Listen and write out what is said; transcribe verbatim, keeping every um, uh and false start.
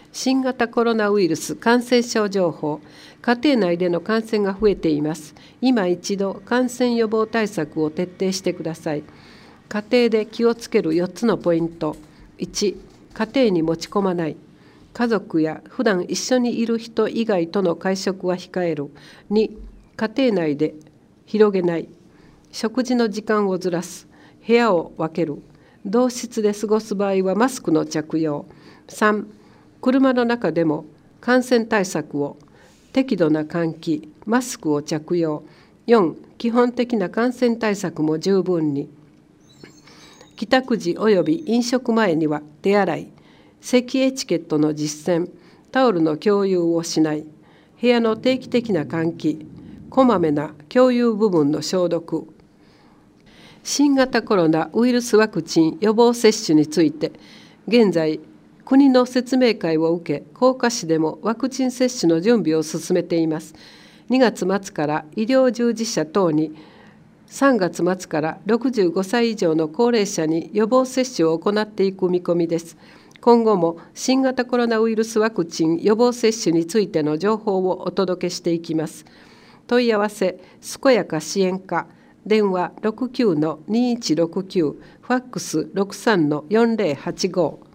新型コロナウイルス感染症情報。家庭内での感染が増えています。今一度、感染予防対策を徹底してください。家庭で気をつけるよっつのポイント。いち、家庭に持ち込まない。家族や普段一緒にいる人以外との会食は控える。に、家庭内で広げない。食事の時間をずらす。部屋を分ける。同室で過ごす場合はマスクの着用。さん、車の中でも感染対策を。適度な換気、マスクを着用。よん、基本的な感染対策も十分に。帰宅時及び飲食前には手洗い、咳エチケットの実践、タオルの共有をしない、部屋の定期的な換気、こまめな共有部分の消毒。新型コロナウイルスワクチン予防接種について、現在、国の説明会を受け、甲賀市でもワクチン接種の準備を進めています。にがつ末から医療従事者等に、さんがつ末からろくじゅうごさい以上の高齢者に予防接種を行っていく見込みです。今後も新型コロナウイルスワクチン予防接種についての情報をお届けしていきます。問い合わせ、すこやか支援課、電話 ろくきゅうのにいちろくきゅう、ファックス ろくさんのよんぜろはちご。